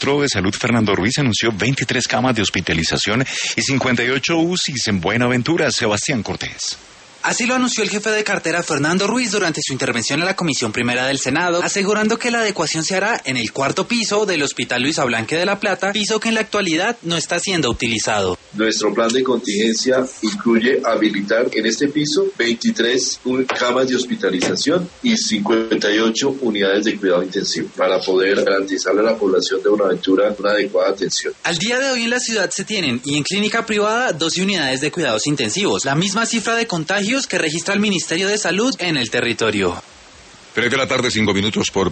de Salud Fernando Ruiz anunció 23 camas de hospitalización y 58 UCIs en Buenaventura. Sebastián Cortés. Así lo anunció el jefe de cartera Fernando Ruiz durante su intervención en la Comisión Primera del Senado, asegurando que la adecuación se hará en el cuarto piso del Hospital Luisa Blanque de La Plata, piso que en la actualidad no está siendo utilizado. Nuestro plan de contingencia incluye habilitar en este piso 23 camas de hospitalización y 58 unidades de cuidado intensivo para poder garantizarle a la población de Buenaventura una adecuada atención. Al día de hoy en la ciudad se tienen, y en clínica privada, 12 unidades de cuidados intensivos, la misma cifra de contagios que registra el Ministerio de Salud en el territorio. 3 de la tarde, 5 minutos por